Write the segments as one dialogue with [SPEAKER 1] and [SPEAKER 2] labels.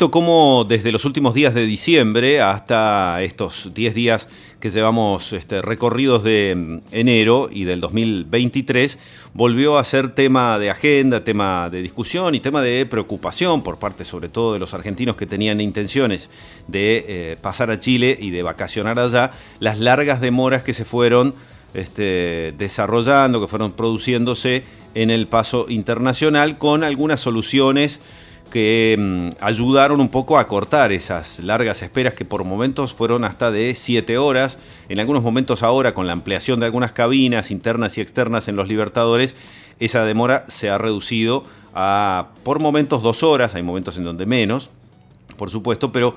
[SPEAKER 1] visto cómo desde los últimos días de diciembre hasta estos 10 días que llevamos recorridos de enero y del 2023, volvió a ser tema de agenda, tema de discusión y tema de preocupación por parte sobre todo de los argentinos que tenían intenciones de pasar a Chile y de vacacionar allá, las largas demoras que se fueron desarrollando, que fueron produciéndose en el paso internacional, con algunas soluciones que ayudaron un poco a cortar esas largas esperas que por momentos fueron hasta de 7 horas, en algunos momentos ahora con la ampliación de algunas cabinas internas y externas en los Libertadores, esa demora se ha reducido a por momentos 2 horas, hay momentos en donde menos, por supuesto, pero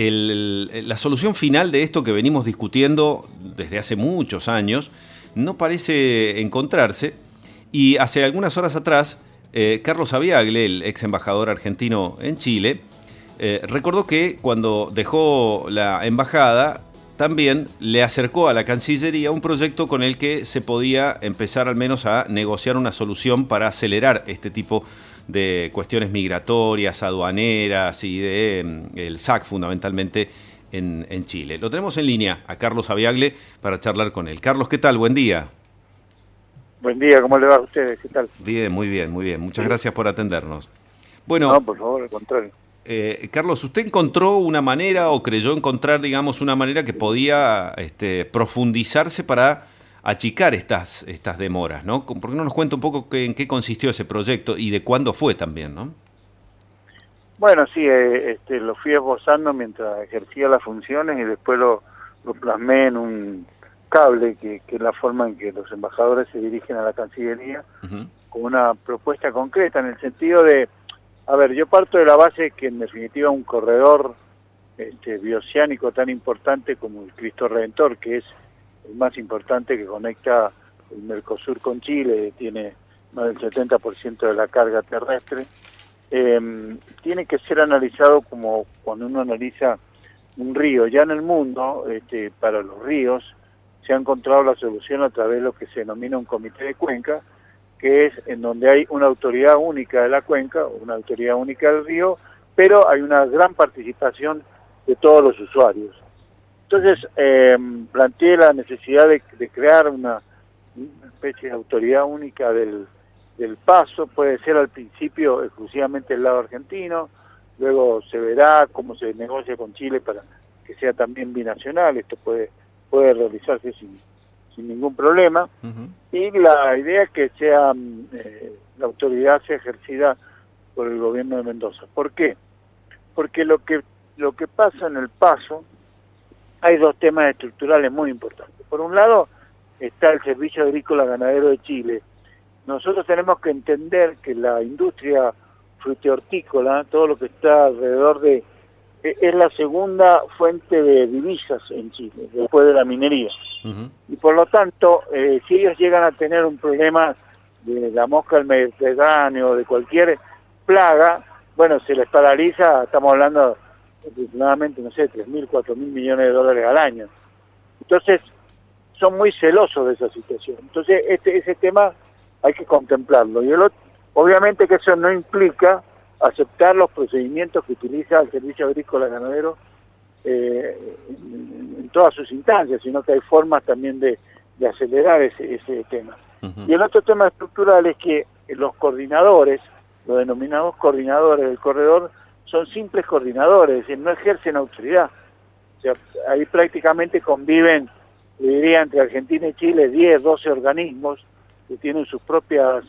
[SPEAKER 1] la solución final de esto que venimos discutiendo desde hace muchos años no parece encontrarse, y hace algunas horas atrás Carlos Aviagle, el ex embajador argentino en Chile, recordó que cuando dejó la embajada también le acercó a la Cancillería un proyecto con el que se podía empezar al menos a negociar una solución para acelerar este tipo de cuestiones migratorias, aduaneras y el SAC fundamentalmente en Chile. Lo tenemos en línea a Carlos Aviagle para charlar con él. Carlos, ¿qué tal? Buen día.
[SPEAKER 2] Buen día, ¿cómo le va a ustedes? ¿Qué tal?
[SPEAKER 1] Bien, muy bien, muy bien. Muchas gracias por atendernos. Bueno,
[SPEAKER 2] no, por favor, al contrario.
[SPEAKER 1] Carlos, ¿usted encontró una manera o creyó encontrar, digamos, una manera que podía profundizarse para achicar estas demoras, ¿no? ¿Por qué no nos cuenta un poco en qué consistió ese proyecto y de cuándo fue también, ¿no?
[SPEAKER 2] Bueno, sí, lo fui esbozando mientras ejercía las funciones y después lo plasmé en un cable, que es la forma en que los embajadores se dirigen a la Cancillería, con una propuesta concreta, en el sentido de, a ver, yo parto de la base que en definitiva un corredor bioceánico tan importante como el Cristo Redentor, que es el más importante que conecta el Mercosur con Chile, tiene más del 70% de la carga terrestre, tiene que ser analizado como cuando uno analiza un río. Ya en el mundo, para los ríos, se ha encontrado la solución a través de lo que se denomina un comité de cuenca, que es en donde hay una autoridad única de la cuenca, una autoridad única del río, pero hay una gran participación de todos los usuarios. Entonces, planteé la necesidad de crear una especie de autoridad única del paso. Puede ser al principio exclusivamente el lado argentino, luego se verá cómo se negocia con Chile para que sea también binacional. Esto puede realizarse sin ningún problema, y la idea es que sea la autoridad sea ejercida por el gobierno de Mendoza. ¿Por qué? Porque lo que pasa en el paso, hay dos temas estructurales muy importantes. Por un lado está el Servicio Agrícola Ganadero de Chile. Nosotros tenemos que entender que la industria frutihortícola, todo lo que está alrededor es la segunda fuente de divisas en Chile, después de la minería. Y por lo tanto, si ellos llegan a tener un problema de la mosca del Mediterráneo, de cualquier plaga, bueno, se les paraliza, estamos hablando aproximadamente, no sé, 3.000, 4.000 millones de dólares al año. Entonces, son muy celosos de esa situación. Entonces, ese tema hay que contemplarlo. Y obviamente que eso no implica aceptar los procedimientos que utiliza el Servicio Agrícola Ganadero en todas sus instancias, sino que hay formas también de acelerar ese tema. Y el otro tema estructural es que los coordinadores, los denominados coordinadores del corredor, son simples coordinadores, es decir, no ejercen autoridad. O sea, ahí prácticamente conviven, diría, entre Argentina y Chile 10, 12 organismos que tienen sus propios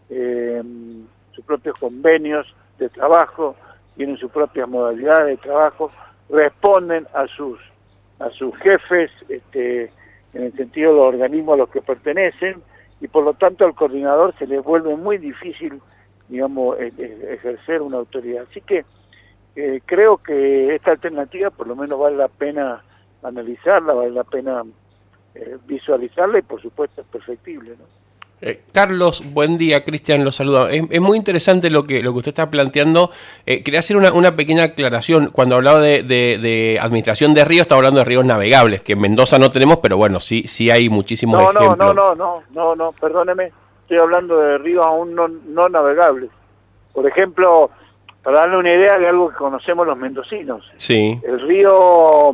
[SPEAKER 2] convenios de trabajo, tienen sus propias modalidades de trabajo, responden a sus jefes en el sentido de los organismos a los que pertenecen, y por lo tanto al coordinador se le vuelve muy difícil, digamos, ejercer una autoridad. Así que creo que esta alternativa por lo menos vale la pena analizarla, vale la pena visualizarla, y por supuesto es perfectible, ¿no?
[SPEAKER 3] Carlos, buen día, Cristian lo saluda. Es muy interesante lo que usted está planteando. Quería hacer una pequeña aclaración. Cuando hablaba de administración de ríos, estaba hablando de ríos navegables, que en Mendoza no tenemos, pero bueno, sí hay muchísimos ejemplos.
[SPEAKER 2] No, perdóneme, estoy hablando de ríos aún no navegables. Por ejemplo, para darle una idea de algo que conocemos los mendocinos.
[SPEAKER 3] Sí.
[SPEAKER 2] El río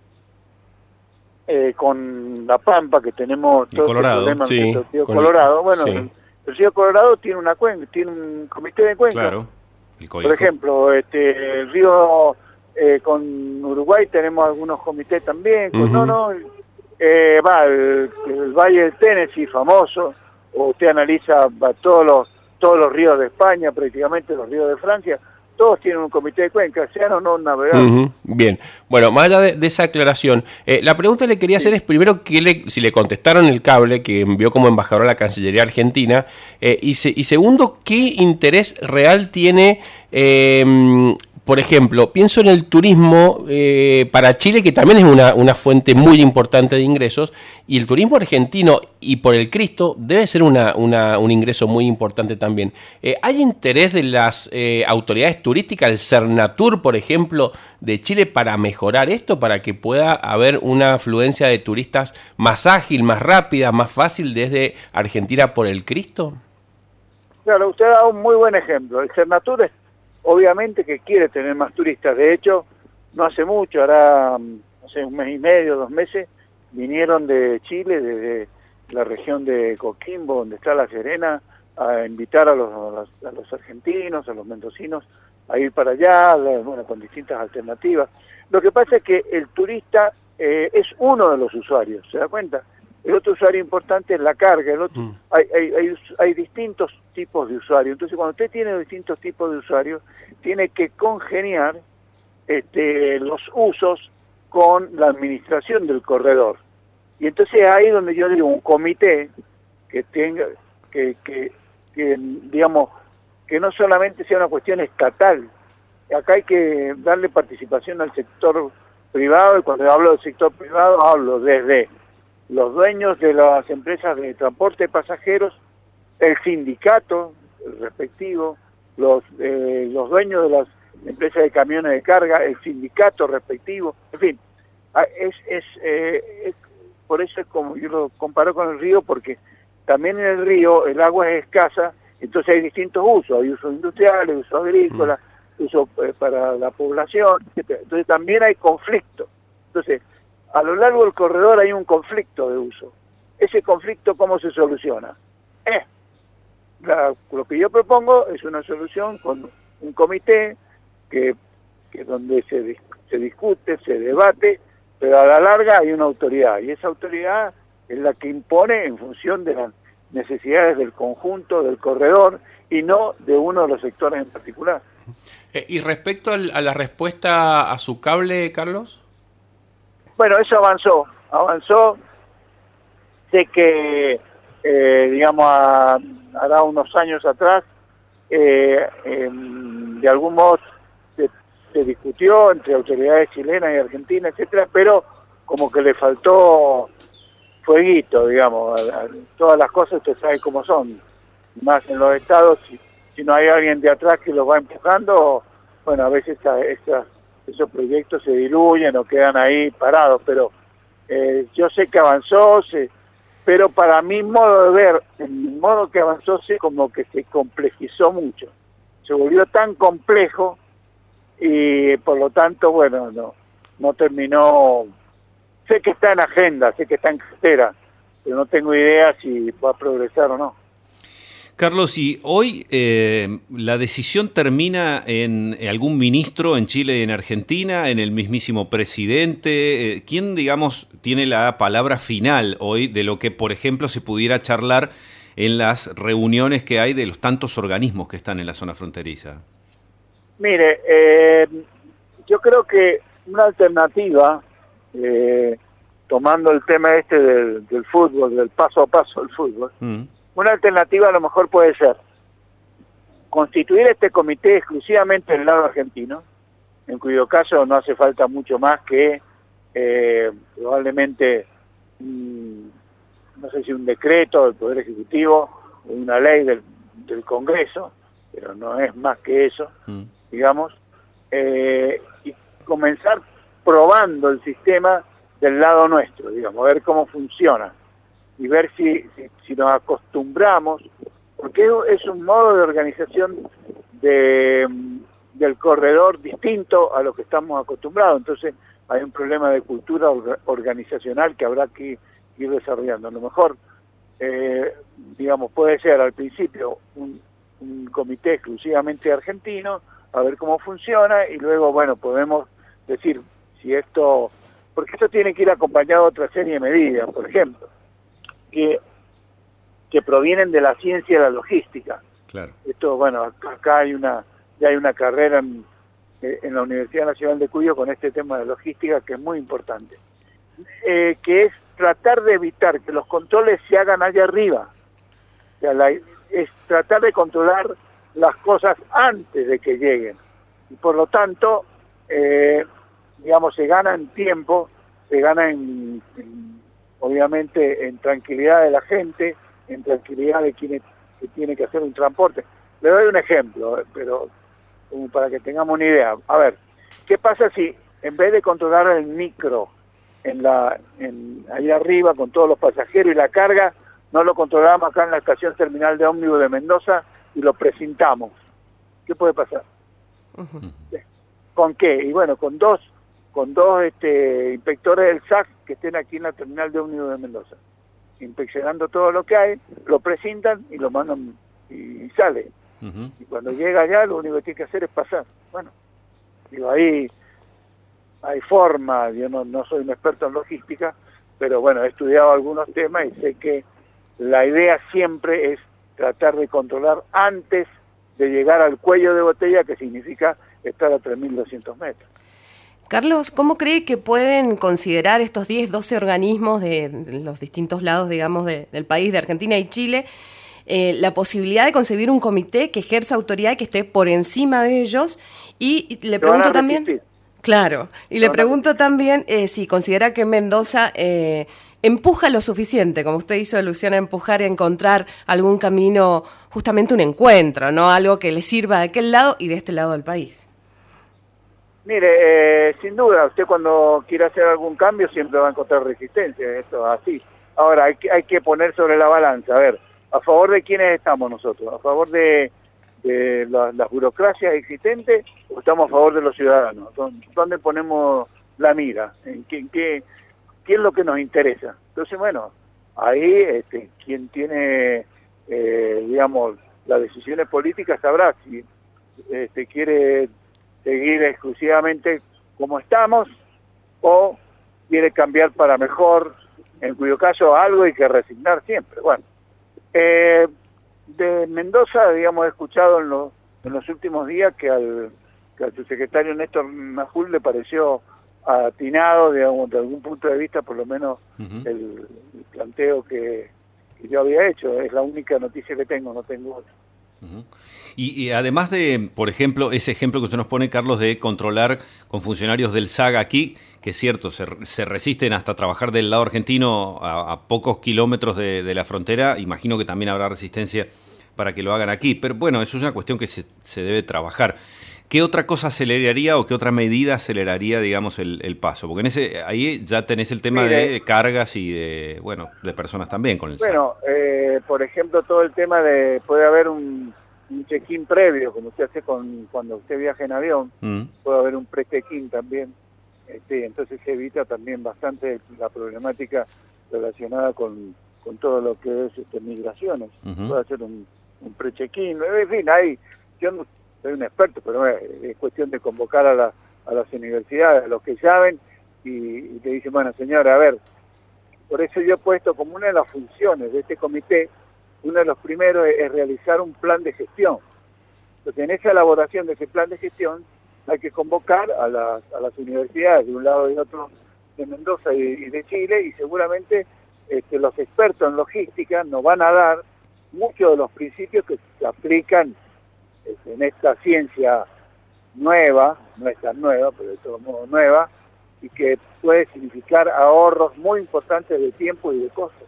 [SPEAKER 2] con la Pampa, que tenemos todo el problema
[SPEAKER 3] sí,
[SPEAKER 2] el río Colorado, bueno,
[SPEAKER 3] sí.
[SPEAKER 2] el río Colorado tiene una cuenca, tiene un comité de cuenca.
[SPEAKER 1] Claro.
[SPEAKER 2] Por ejemplo, el río con Uruguay tenemos algunos comités también. El Valle del Tennessee, famoso, o usted analiza todos los ríos de España, prácticamente los ríos de Francia, todos tienen un comité de cuenca, sean o no navegables.
[SPEAKER 3] Bien, bueno, más allá de esa aclaración, la pregunta que le quería hacer es primero si le contestaron el cable que envió como embajador a la Cancillería Argentina, y segundo, ¿qué interés real tiene, por ejemplo, pienso en el turismo para Chile, que también es una fuente muy importante de ingresos, y el turismo argentino, y por el Cristo, debe ser un ingreso muy importante también. ¿Hay interés de las autoridades turísticas, el Cernatur, por ejemplo, de Chile, para mejorar esto, para que pueda haber una afluencia de turistas más ágil, más rápida, más fácil desde Argentina por el Cristo?
[SPEAKER 2] Claro, usted da un muy buen ejemplo. El Cernatur obviamente que quiere tener más turistas. De hecho, no hace mucho, hará, no sé, 1 mes y medio, 2 meses, vinieron de Chile, desde la región de Coquimbo, donde está La Serena, a invitar a los argentinos, a los mendocinos, a ir para allá, bueno, con distintas alternativas. Lo que pasa es que el turista es uno de los usuarios, ¿se da cuenta? El otro usuario importante es la carga, el otro, hay distintos tipos de usuarios. Entonces, cuando usted tiene distintos tipos de usuarios, tiene que congeniar los usos con la administración del corredor. Y entonces ahí donde yo digo un comité que tenga, que digamos, que no solamente sea una cuestión estatal. Acá hay que darle participación al sector privado, y cuando hablo del sector privado hablo desde los dueños de las empresas de transporte de pasajeros, el sindicato respectivo, los dueños de las empresas de camiones de carga, el sindicato respectivo, en fin, por eso es como yo lo comparo con el río, porque también en el río el agua es escasa, entonces hay distintos usos, hay usos industriales, usos agrícolas, usos para la población, etc. Entonces también hay conflicto. Entonces, a lo largo del corredor hay un conflicto de uso. Ese conflicto, ¿cómo se soluciona? Lo que yo propongo es una solución con un comité que donde se discute, se debate, pero a la larga hay una autoridad, y esa autoridad es la que impone en función de las necesidades del conjunto, del corredor, y no de uno de los sectores en particular.
[SPEAKER 3] Y respecto a la respuesta a su cable, Carlos.
[SPEAKER 2] Bueno, eso avanzó, sé que, digamos, hará unos años atrás, de algún modo se discutió entre autoridades chilenas y argentinas, etcétera, pero como que le faltó fueguito, digamos, todas las cosas usted sabe cómo son, más en los estados, si no hay alguien de atrás que los va empujando, bueno, a veces esos proyectos se diluyen o quedan ahí parados, pero yo sé que avanzó, pero para mi modo de ver, en el modo que avanzó, como que se complejizó mucho, se volvió tan complejo y por lo tanto, bueno, no terminó. Sé que está en agenda, sé que está en cartera, pero no tengo idea si va a progresar o no.
[SPEAKER 1] Carlos, y hoy la decisión termina en algún ministro en Chile y en Argentina, en el mismísimo presidente. ¿Quién, digamos, tiene la palabra final hoy de lo que, por ejemplo, se pudiera charlar en las reuniones que hay de los tantos organismos que están en la zona fronteriza?
[SPEAKER 2] Mire, yo creo que una alternativa, tomando el tema del fútbol, del paso a paso del fútbol, una alternativa a lo mejor puede ser constituir este comité exclusivamente del lado argentino, en cuyo caso no hace falta mucho más que probablemente, no sé si un decreto del Poder Ejecutivo o una ley del Congreso, pero no es más que eso, digamos, y comenzar probando el sistema del lado nuestro, digamos, a ver cómo funciona y ver si nos acostumbramos, porque es un modo de organización de del corredor distinto a lo que estamos acostumbrados. Entonces hay un problema de cultura organizacional que habrá que ir desarrollando. A lo mejor, digamos, puede ser al principio un comité exclusivamente argentino, a ver cómo funciona, y luego, bueno, podemos decir si esto, porque esto tiene que ir acompañado de otra serie de medidas, por ejemplo, que provienen de la ciencia y la logística.
[SPEAKER 1] Claro.
[SPEAKER 2] Esto, bueno, acá ya hay una carrera en la Universidad Nacional de Cuyo con este tema de logística que es muy importante, que es tratar de evitar que los controles se hagan allá arriba. O sea, es tratar de controlar las cosas antes de que lleguen. Y por lo tanto, digamos, se gana en tiempo, se gana obviamente en tranquilidad de la gente, en tranquilidad de quien tiene que hacer un transporte. Le doy un ejemplo, pero como para que tengamos una idea. A ver, ¿qué pasa si en vez de controlar el micro ahí arriba con todos los pasajeros y la carga, no lo controlamos acá en la estación terminal de ómnibus de Mendoza y lo precintamos? ¿Qué puede pasar?
[SPEAKER 3] Uh-huh.
[SPEAKER 2] ¿Con qué? Y bueno, con dos inspectores del SAC que estén aquí en la terminal de ómnibus de Mendoza, inspeccionando todo lo que hay, lo precintan y lo mandan y sale.
[SPEAKER 1] Uh-huh.
[SPEAKER 2] Y cuando llega allá, lo único que tiene que hacer es pasar. Bueno, digo, ahí hay forma, yo no soy un experto en logística, pero bueno, he estudiado algunos temas y sé que la idea siempre es tratar de controlar antes de llegar al cuello de botella, que significa estar a 3.200 metros.
[SPEAKER 4] Carlos, ¿cómo cree que pueden considerar estos 10, 12 organismos de los distintos lados, digamos, del país, de Argentina y Chile, la posibilidad de concebir un comité que ejerza autoridad y que esté por encima de ellos? Y le pregunto también... Claro, y le pregunto también si considera que Mendoza empuja lo suficiente, como usted hizo alusión a empujar y a encontrar algún camino, justamente un encuentro, ¿no? Algo que le sirva de aquel lado y de este lado del país.
[SPEAKER 2] Mire, sin duda, usted cuando quiera hacer algún cambio siempre va a encontrar resistencia, esto es así. Ahora, hay que poner sobre la balanza, a ver, ¿a favor de quiénes estamos nosotros? ¿A favor de las burocracias existentes o estamos a favor de los ciudadanos? ¿Dónde ponemos la mira? ¿Qué es lo que nos interesa? Entonces, bueno, ahí quien tiene, digamos, las decisiones políticas sabrá si quiere seguir exclusivamente como estamos o quiere cambiar para mejor, en cuyo caso algo hay que resignar siempre. Bueno, de Mendoza, digamos, he escuchado en los últimos días que al subsecretario Néstor Majul le pareció atinado, digamos, de algún punto de vista, por lo menos el planteo que yo había hecho. Es la única noticia que tengo, no tengo otra.
[SPEAKER 1] Y además de, por ejemplo, ese ejemplo que usted nos pone, Carlos, de controlar con funcionarios del SAG aquí, que es cierto, se resisten hasta trabajar del lado argentino a pocos kilómetros de la frontera, imagino que también habrá resistencia para que lo hagan aquí, pero bueno, eso es una cuestión que se debe trabajar. ¿Qué otra cosa aceleraría o qué otra medida aceleraría, digamos, el paso? Porque ahí ya tenés el tema de cargas y de personas también con el SAG.
[SPEAKER 2] Bueno, por ejemplo, todo el tema puede haber un check-in previo, como usted hace cuando usted viaja en avión, puede haber un pre-check-in también, entonces se evita también bastante la problemática relacionada con todo lo que es migraciones. Puede hacer un pre-check-in, en fin, yo no soy un experto, pero es cuestión de convocar a las universidades, a los que saben, y te dicen, bueno, señora, a ver, por eso yo he puesto como una de las funciones de este comité, uno de los primeros es realizar un plan de gestión. Entonces, en esa elaboración de ese plan de gestión hay que convocar a las universidades de un lado y otro de Mendoza y de Chile, y seguramente los expertos en logística nos van a dar muchos de los principios que se aplican en esta ciencia nueva, no es tan nueva, pero de todo modo nueva, y que puede significar ahorros muy importantes de tiempo y de costos.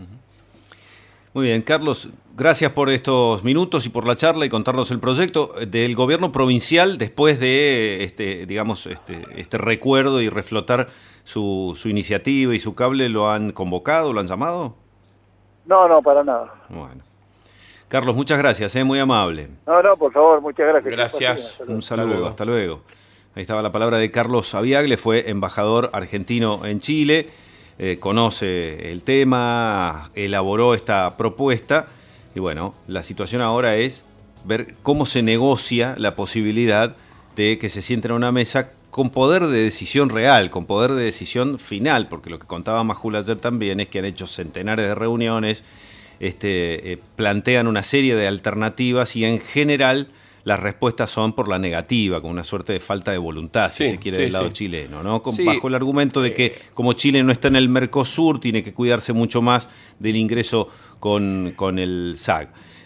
[SPEAKER 1] Muy bien, Carlos, gracias por estos minutos y por la charla y contarnos el proyecto del gobierno provincial después de este recuerdo y reflotar su iniciativa y su cable. ¿Lo han convocado, lo han llamado?
[SPEAKER 2] No, para nada.
[SPEAKER 1] Bueno. Carlos, muchas gracias, muy amable.
[SPEAKER 2] No, por favor, muchas gracias.
[SPEAKER 3] Gracias.
[SPEAKER 1] Un saludo, hasta luego. Ahí estaba la palabra de Carlos Aviagle, fue embajador argentino en Chile, conoce el tema, elaboró esta propuesta y bueno, la situación ahora es ver cómo se negocia la posibilidad de que se sienten a una mesa con poder de decisión real, con poder de decisión final, porque lo que contaba Majul ayer también es que han hecho centenares de reuniones, plantean una serie de alternativas y en general las respuestas son por la negativa, con una suerte de falta de voluntad, si se quiere, del lado chileno, ¿no? Bajo el argumento de que como Chile no está en el Mercosur, tiene que cuidarse mucho más del ingreso con el SAC.